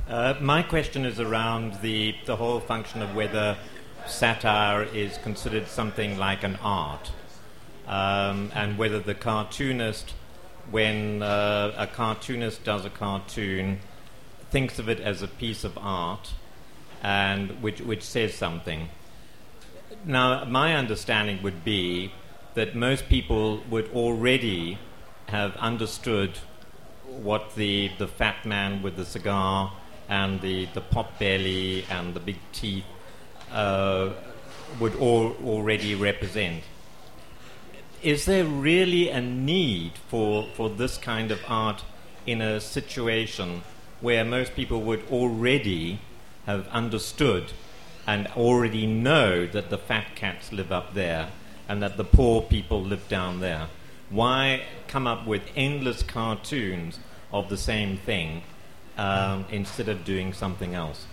My question is around the whole function of whether satire is considered something like an art, and whether the cartoonist, when a cartoonist does a cartoon, thinks of it as a piece of art, and which says something. Now, my understanding would be that most people would already have understood what the fat man with the cigar and the pot belly and the big teeth would already represent. Is there really a need for this kind of art in a situation where most people would already have understood and already know that the fat cats live up there and that the poor people live down there? Why come up with endless cartoons of the same thing instead of doing something else?